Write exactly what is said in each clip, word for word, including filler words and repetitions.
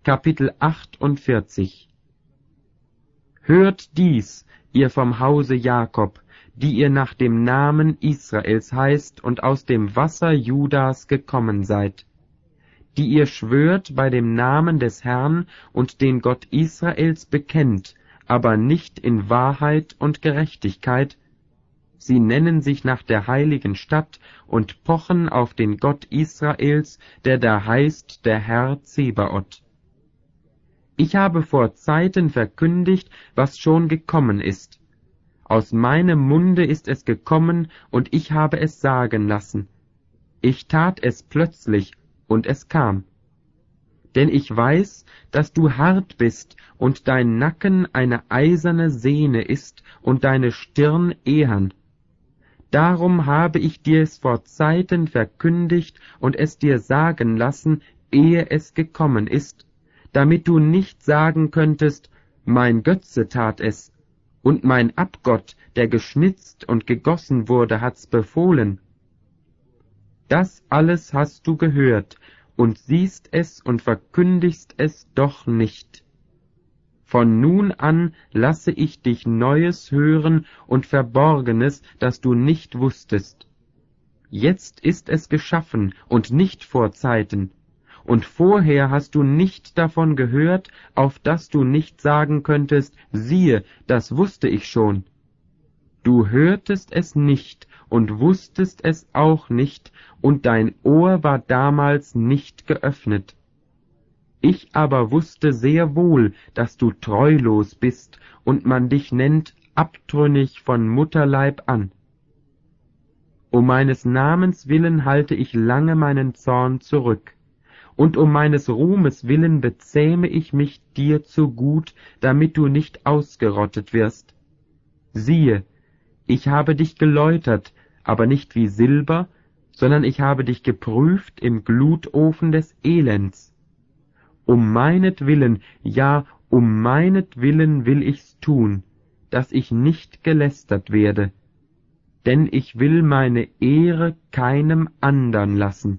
Kapitel achtundvierzig. Hört dies, ihr vom Hause Jakob, die ihr nach dem Namen Israels heißt und aus dem Wasser Judas gekommen seid, die ihr schwört bei dem Namen des Herrn und den Gott Israels bekennt, aber nicht in Wahrheit und Gerechtigkeit. Sie nennen sich nach der heiligen Stadt und pochen auf den Gott Israels, der da heißt der Herr Zebaoth. Ich habe vor Zeiten verkündigt, was schon gekommen ist. Aus meinem Munde ist es gekommen, und ich habe es sagen lassen. Ich tat es plötzlich, und es kam. Denn ich weiß, dass du hart bist, und dein Nacken eine eiserne Sehne ist, und deine Stirn ehern. Darum habe ich dir es vor Zeiten verkündigt und es dir sagen lassen, ehe es gekommen ist, damit du nicht sagen könntest, mein Götze tat es, und mein Abgott, der geschnitzt und gegossen wurde, hat's befohlen. Das alles hast du gehört, und siehst es und verkündigst es doch nicht. Von nun an lasse ich dich Neues hören und Verborgenes, das du nicht wusstest. Jetzt ist es geschaffen und nicht vor Zeiten, und vorher hast du nicht davon gehört, auf dass du nicht sagen könntest, siehe, das wusste ich schon. Du hörtest es nicht und wusstest es auch nicht, und dein Ohr war damals nicht geöffnet. Ich aber wusste sehr wohl, dass du treulos bist, und man dich nennt abtrünnig von Mutterleib an. Um meines Namens willen halte ich lange meinen Zorn zurück, und um meines Ruhmes willen bezähme ich mich dir zugut, damit du nicht ausgerottet wirst. Siehe, ich habe dich geläutert, aber nicht wie Silber, sondern ich habe dich geprüft im Glutofen des Elends. Um meinetwillen, ja, um meinetwillen will ich's tun, dass ich nicht gelästert werde, denn ich will meine Ehre keinem andern lassen.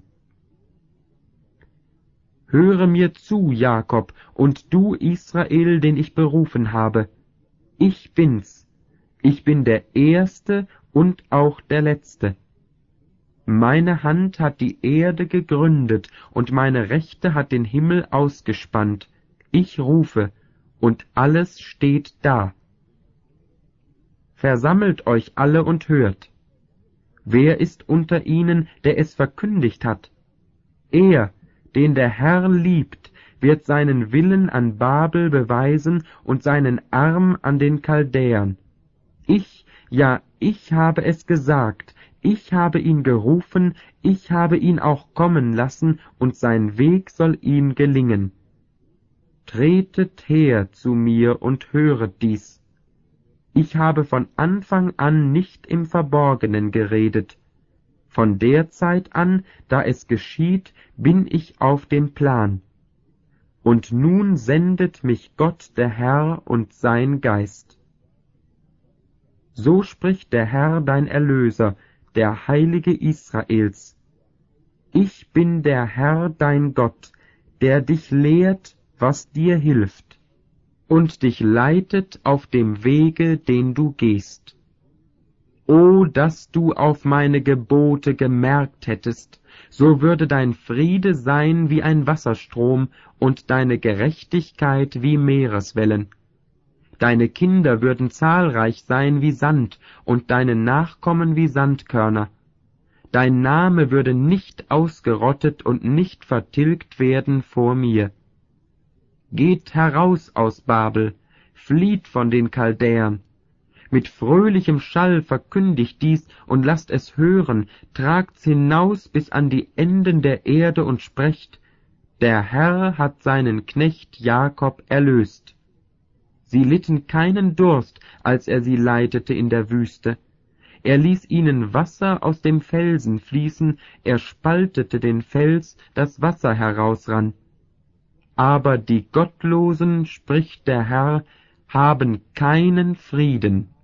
Höre mir zu, Jakob, und du, Israel, den ich berufen habe. Ich bin's. Ich bin der Erste und auch der Letzte. Meine Hand hat die Erde gegründet, und meine Rechte hat den Himmel ausgespannt. Ich rufe, und alles steht da. Versammelt euch alle und hört. Wer ist unter ihnen, der es verkündigt hat? Er, den der Herr liebt, wird seinen Willen an Babel beweisen und seinen Arm an den Chaldäern. Ich, ja, ich habe es gesagt, ich habe ihn gerufen, ich habe ihn auch kommen lassen, und sein Weg soll ihm gelingen. Tretet her zu mir und höret dies. Ich habe von Anfang an nicht im Verborgenen geredet. Von der Zeit an, da es geschieht, bin ich auf dem Plan. Und nun sendet mich Gott der Herr und sein Geist. So spricht der Herr dein Erlöser, der Heilige Israels. Ich bin der Herr dein Gott, der dich lehrt, was dir hilft, und dich leitet auf dem Wege, den du gehst. O, dass du auf meine Gebote gemerkt hättest, so würde dein Friede sein wie ein Wasserstrom und deine Gerechtigkeit wie Meereswellen. Deine Kinder würden zahlreich sein wie Sand und deine Nachkommen wie Sandkörner. Dein Name würde nicht ausgerottet und nicht vertilgt werden vor mir. Geht heraus aus Babel, flieht von den Chaldäern. Mit fröhlichem Schall verkündigt dies und lasst es hören, tragt's hinaus bis an die Enden der Erde und sprecht, der Herr hat seinen Knecht Jakob erlöst. Sie litten keinen Durst, als er sie leitete in der Wüste. Er ließ ihnen Wasser aus dem Felsen fließen, er spaltete den Fels, das Wasser herausrann. Aber die Gottlosen, spricht der Herr, haben keinen Frieden.